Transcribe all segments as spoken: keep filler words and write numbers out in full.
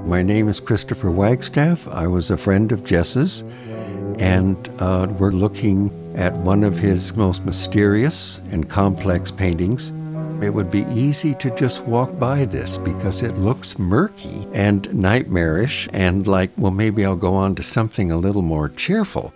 My name is Christopher Wagstaff. I was a friend of Jess's, and uh, we're looking at one of his most mysterious and complex paintings. It would be easy to just walk by this because it looks murky and nightmarish and like, well, maybe I'll go on to something a little more cheerful.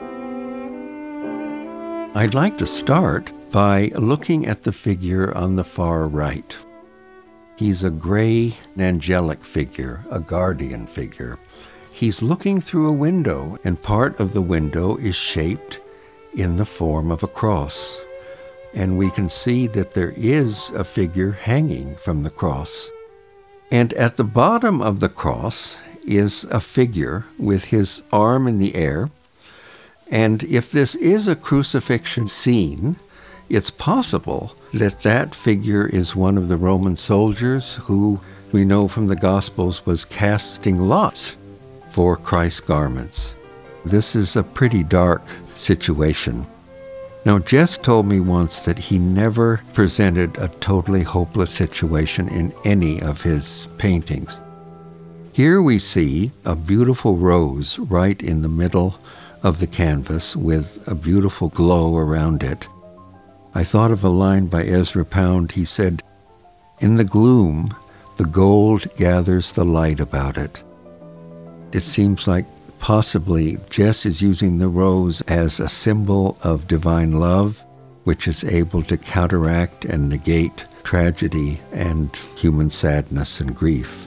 I'd like to start by looking at the figure on the far right. He's a gray, angelic figure, a guardian figure. He's looking through a window, and part of the window is shaped in the form of a cross. And we can see that there is a figure hanging from the cross. And at the bottom of the cross is a figure with his arm in the air. And if this is a crucifixion scene, it's possible that that figure is one of the Roman soldiers who we know from the Gospels was casting lots for Christ's garments. This is a pretty dark situation. Now, Jess told me once that he never presented a totally hopeless situation in any of his paintings. Here we see a beautiful rose right in the middle of the canvas with a beautiful glow around it. I thought of a line by Ezra Pound. He said, "In the gloom, the gold gathers the light about it." It seems like possibly Jess is using the rose as a symbol of divine love, which is able to counteract and negate tragedy and human sadness and grief.